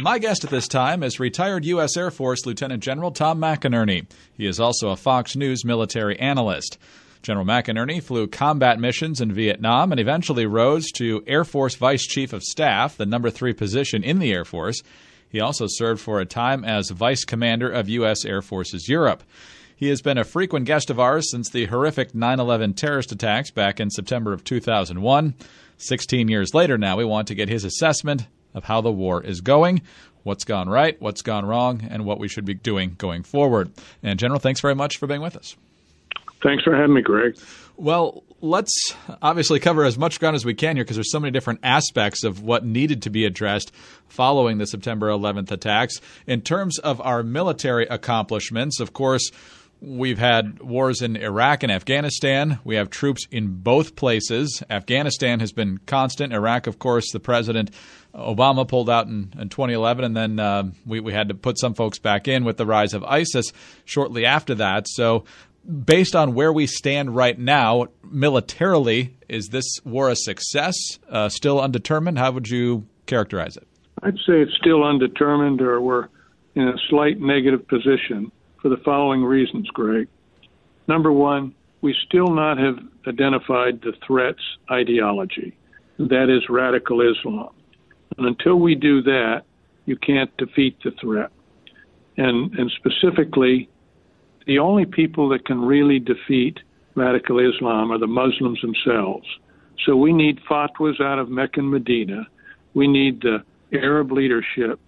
My guest at this time is retired U.S. Air Force Lieutenant General Tom McInerney. He is also a Fox News military analyst. General McInerney flew combat missions in Vietnam and eventually rose to Air Force Vice Chief of Staff, the number 3 position in the Air Force. He also served for a time as Vice Commander of U.S. Air Forces Europe. He has been a frequent guest of ours since the horrific 9/11 terrorist attacks back in September of 2001. 16 years later now, we want to get his assessment of how the war is going, what's gone right, what's gone wrong, and what we should be doing going forward. And General, thanks very much for being with us. Thanks for having me, Greg. Well, let's obviously cover as much ground as we can here because there's so many different aspects of what needed to be addressed following the September 11th attacks. In terms of our military accomplishments, of course, we've had wars in Iraq and Afghanistan. We have troops in both places. Afghanistan has been constant. Iraq, of course, the President Obama pulled out in 2011, and then we had to put some folks back in with the rise of ISIS shortly after that. So based on where we stand right now, militarily, is this war a success, still undetermined? How would you characterize it? I'd say it's still undetermined, or we're in a slight negative position for the following reasons, Greg. Number one, we still not have identified the threat's ideology. That is radical Islam. And until we do that, you can't defeat the threat. And specifically, the only people that can really defeat radical Islam are the Muslims themselves. So we need fatwas out of Mecca and Medina. We need the Arab leadership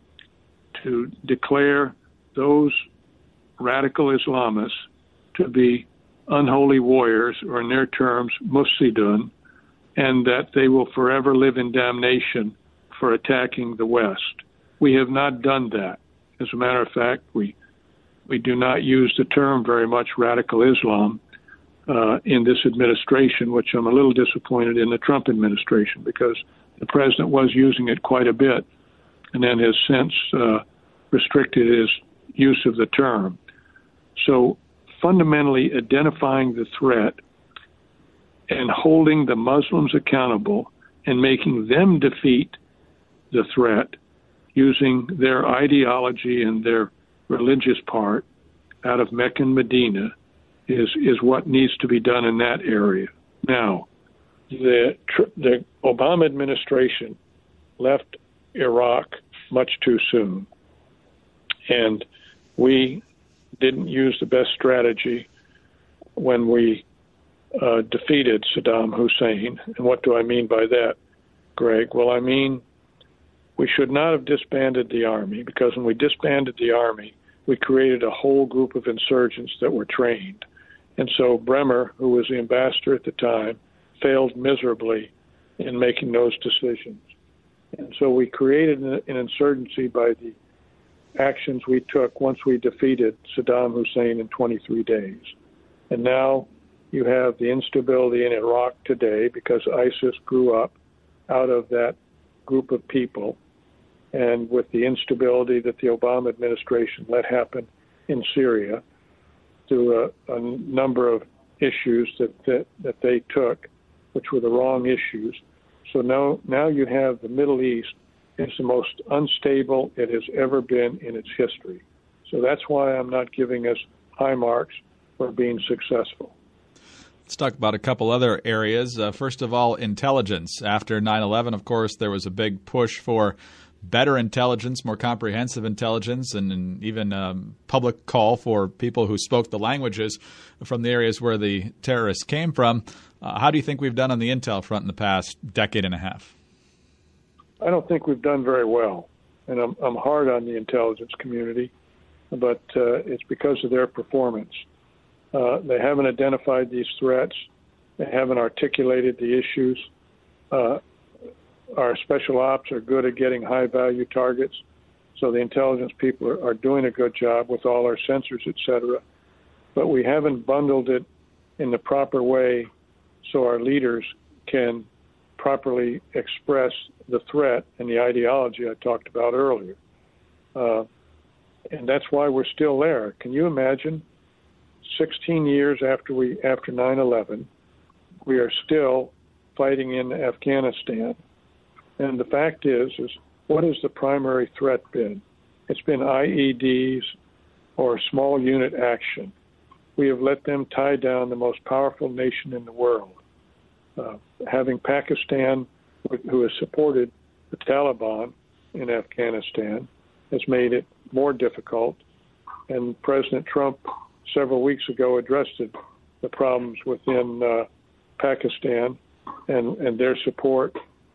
to declare those radical Islamists to be unholy warriors, or in their terms, mufsidun, and that they will forever live in damnation for attacking the West. We have not done that. As a matter of fact, we do not use the term very much radical Islam in this administration, which I'm a little disappointed in the Trump administration, because the president was using it quite a bit and then has since restricted his use of the term. So fundamentally identifying the threat and holding the Muslims accountable and making them defeat the threat using their ideology and their religious part out of Mecca and Medina is what needs to be done in that area. Now, the Obama administration left Iraq much too soon, and we didn't use the best strategy when we defeated Saddam Hussein. And what do I mean by that, Greg? Well, I mean, we should not have disbanded the army, because when we disbanded the army, we created a whole group of insurgents that were trained. And so Bremer, who was the ambassador at the time, failed miserably in making those decisions. And so we created an insurgency by the actions we took once we defeated Saddam Hussein in 23 days. And now you have the instability in Iraq today because ISIS grew up out of that group of people, and with the instability that the Obama administration let happen in Syria through a number of issues that they took, which were the wrong issues. So now you have the Middle East is the most unstable it has ever been in its history. So that's why I'm not giving us high marks for being successful. Let's talk about a couple other areas. First of all, intelligence. After 9/11, of course, there was a big push for better intelligence, more comprehensive intelligence, and even public call for people who spoke the languages from the areas where the terrorists came from. How do you think we've done on the intel front in the past decade and a half? I don't think we've done very well, and I'm hard on the intelligence community, but it's because of their performance. They haven't identified these threats. They haven't articulated the issues. Our special ops are good at getting high-value targets, so the intelligence people are doing a good job with all our sensors, et cetera. But we haven't bundled it in the proper way so our leaders can properly express the threat and the ideology I talked about earlier. And that's why we're still there. Can you imagine 16 years after 9/11, we are still fighting in Afghanistan. And the fact is what has the primary threat been? It's been IEDs or small unit action. We have let them tie down the most powerful nation in the world. Having Pakistan, who has supported the Taliban in Afghanistan, has made it more difficult. And President Trump, several weeks ago, addressed the problems within Pakistan, and their support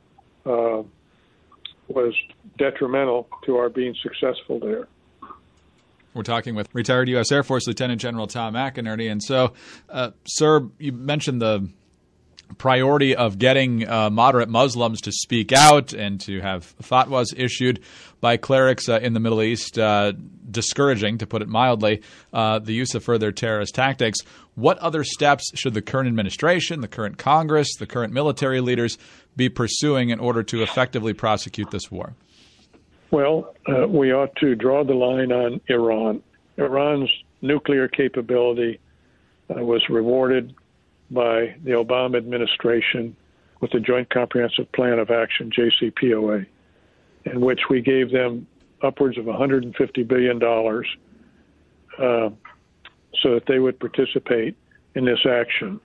was detrimental to our being successful there. We're talking with retired U.S. Air Force Lieutenant General Tom McInerney. And so, sir, you mentioned the priority of getting moderate Muslims to speak out and to have fatwas issued by clerics in the Middle East, discouraging, to put it mildly, the use of further terrorist tactics. What other steps should the current administration, the current Congress, the current military leaders be pursuing in order to effectively prosecute this war? Well, we ought to draw the line on Iran. Iran's nuclear capability was rewarded by the Obama administration with the Joint Comprehensive Plan of Action, JCPOA, in which we gave them upwards of $150 billion so that they would participate in this action.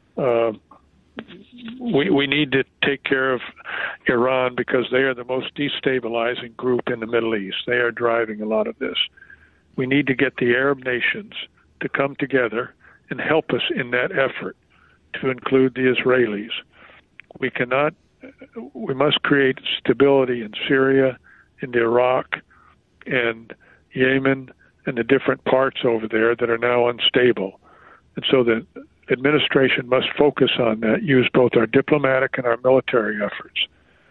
We need to take care of Iran because they are the most destabilizing group in the Middle East. They are driving a lot of this. We need to get the Arab nations to come together and help us in that effort, to include the Israelis. We must create stability in Syria, in Iraq, and Yemen, and the different parts over there that are now unstable. And so the administration must focus on that, use both our diplomatic and our military efforts.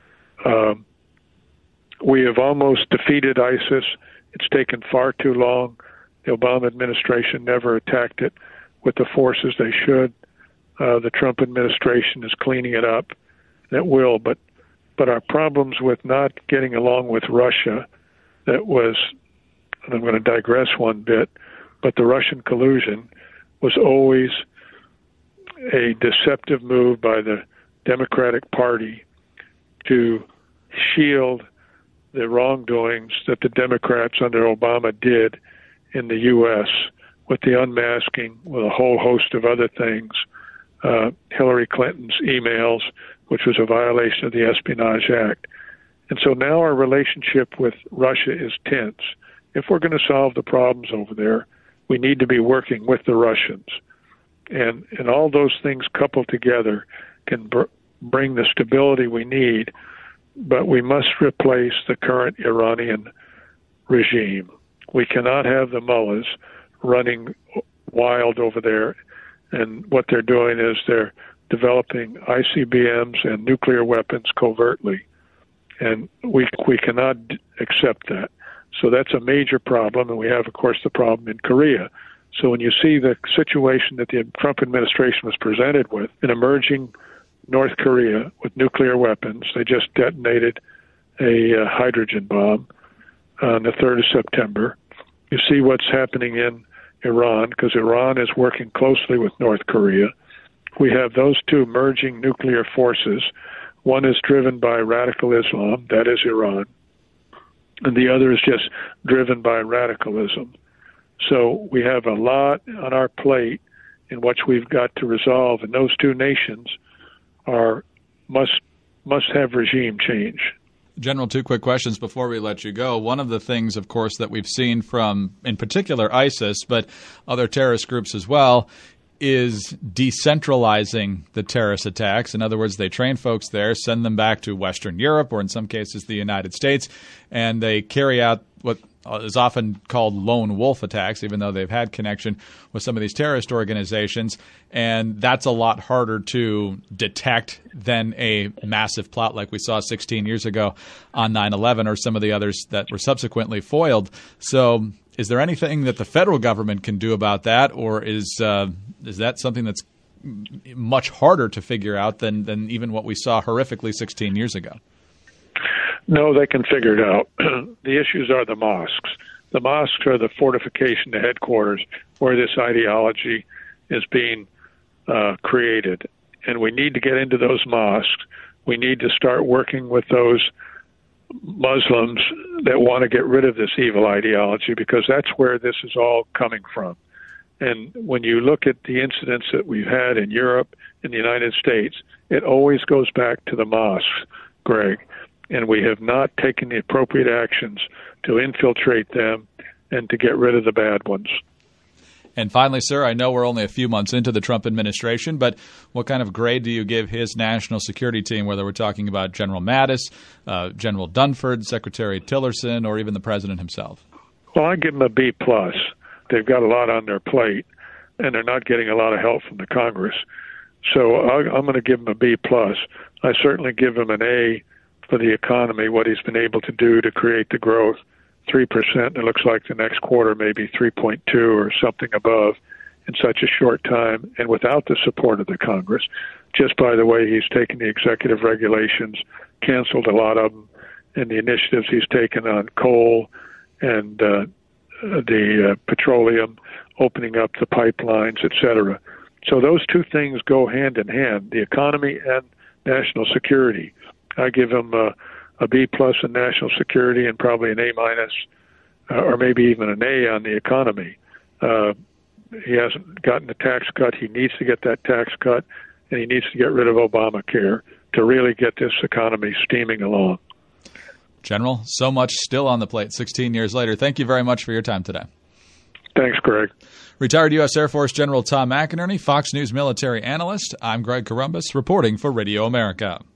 We have almost defeated ISIS. It's taken far too long. The Obama administration never attacked it with the forces they should. The Trump administration is cleaning it up. That will, but our problems with not getting along with Russia, that was, and I'm going to digress one bit, but the Russian collusion was always a deceptive move by the Democratic Party to shield the wrongdoings that the Democrats under Obama did in the U.S. with the unmasking, with a whole host of other things, Hillary Clinton's emails, which was a violation of the Espionage Act. And so now our relationship with Russia is tense. If we're going to solve the problems over there, we need to be working with the Russians. And all those things coupled together can bring the stability we need, but we must replace the current Iranian regime. We cannot have the mullahs running wild over there, and what they're doing is they're developing ICBMs and nuclear weapons covertly, and we cannot accept that. So that's a major problem, and we have, of course, the problem in Korea. So when you see the situation that the Trump administration was presented with, an emerging North Korea with nuclear weapons, they just detonated a hydrogen bomb on the 3rd of September. You see what's happening in Iran, because Iran is working closely with North Korea. We have those two merging nuclear forces. One is driven by radical Islam, that is Iran, and the other is just driven by radicalism. So we have a lot on our plate in which we've got to resolve, and those two nations must have regime change. General, two quick questions before we let you go. One of the things, of course, that we've seen from, in particular, ISIS, but other terrorist groups as well, is decentralizing the terrorist attacks. In other words, they train folks there, send them back to Western Europe, or in some cases the United States, and they carry out what is often called lone wolf attacks, even though they've had connection with some of these terrorist organizations. And that's a lot harder to detect than a massive plot like we saw 16 years ago on 9/11 or some of the others that were subsequently foiled. So is there anything that the federal government can do about that, or is that something that's much harder to figure out than even what we saw horrifically 16 years ago? No, they can figure it out. The issues are the mosques. The mosques are the fortification, the headquarters where this ideology is being created. And we need to get into those mosques. We need to start working with those Muslims that want to get rid of this evil ideology, because that's where this is all coming from. And when you look at the incidents that we've had in Europe, in the United States, it always goes back to the mosques, Greg. And we have not taken the appropriate actions to infiltrate them and to get rid of the bad ones. And finally, sir, I know we're only a few months into the Trump administration, but what kind of grade do you give his national security team, whether we're talking about General Mattis, General Dunford, Secretary Tillerson, or even the president himself? Well, I give them a B+. They've got a lot on their plate, and they're not getting a lot of help from the Congress. So I'm going to give them a B+. I certainly give him an A for the economy, what he's been able to do to create the growth. 3%, it looks like the next quarter maybe 3.2 or something above in such a short time, and without the support of the Congress. Just by the way, he's taken the executive regulations, canceled a lot of them, and the initiatives he's taken on coal and the petroleum, opening up the pipelines, et cetera. So those two things go hand in hand, the economy and national security. I give him a B+ in national security and probably an A-, or maybe even an A on the economy. He hasn't gotten the tax cut. He needs to get that tax cut, and he needs to get rid of Obamacare to really get this economy steaming along. General, so much still on the plate 16 years later. Thank you very much for your time today. Thanks, Greg. Retired U.S. Air Force General Tom McInerney, Fox News military analyst. I'm Greg Corombos, reporting for Radio America.